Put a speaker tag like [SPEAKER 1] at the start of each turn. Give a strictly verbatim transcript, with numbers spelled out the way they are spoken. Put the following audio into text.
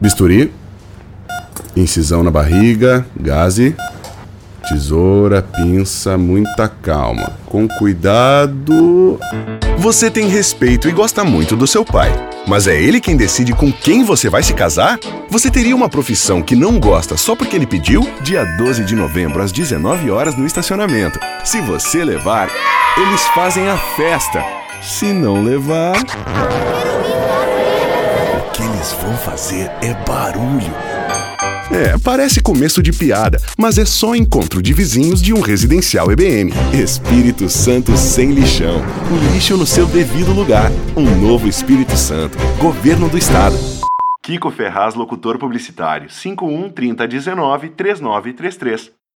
[SPEAKER 1] Bisturi, incisão na barriga, gaze, tesoura, pinça, muita calma, com cuidado.
[SPEAKER 2] Você tem respeito e gosta muito do seu pai, mas é ele quem decide com quem você vai se casar? Você teria uma profissão que não gosta só porque ele pediu? Dia doze de novembro, às dezenove horas, no estacionamento. Se você levar, eles fazem a festa. Se não levar, o que eles vão fazer é barulho. É, parece começo de piada, mas é só encontro de vizinhos de um residencial E B M. Espírito Santo sem lixão. O lixo no seu devido lugar. Um novo Espírito Santo. Governo do Estado. Kiko Ferraz, locutor publicitário. cinco um trinta dezenove trinta e nove trinta e três.